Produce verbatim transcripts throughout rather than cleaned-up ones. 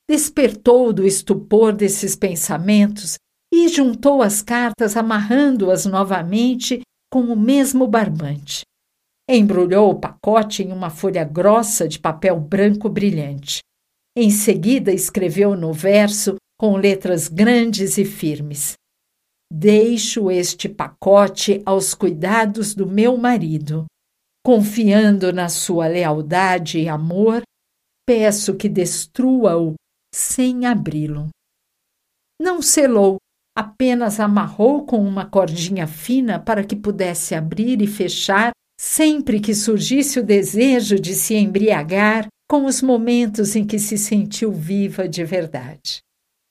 despertou do estupor desses pensamentos e juntou as cartas, amarrando-as novamente com o mesmo barbante. Embrulhou o pacote em uma folha grossa de papel branco brilhante. Em seguida, escreveu no verso, com letras grandes e firmes: deixo este pacote aos cuidados do meu marido. Confiando na sua lealdade e amor, peço que destrua-o sem abri-lo. Não selou, apenas amarrou com uma cordinha fina para que pudesse abrir e fechar sempre que surgisse o desejo de se embriagar com os momentos em que se sentiu viva de verdade.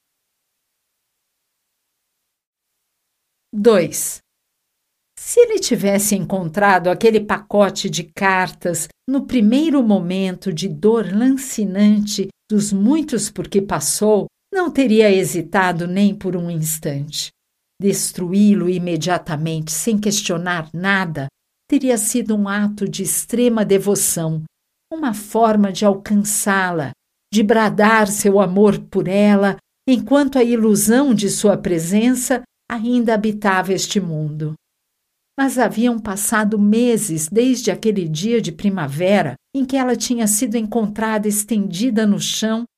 dois. Se ele tivesse encontrado aquele pacote de cartas no primeiro momento de dor lancinante dos muitos por que passou, não teria hesitado nem por um instante. Destruí-lo imediatamente, sem questionar nada, teria sido um ato de extrema devoção, uma forma de alcançá-la, de bradar seu amor por ela, enquanto a ilusão de sua presença ainda habitava este mundo. Mas haviam passado meses desde aquele dia de primavera em que ela tinha sido encontrada estendida no chão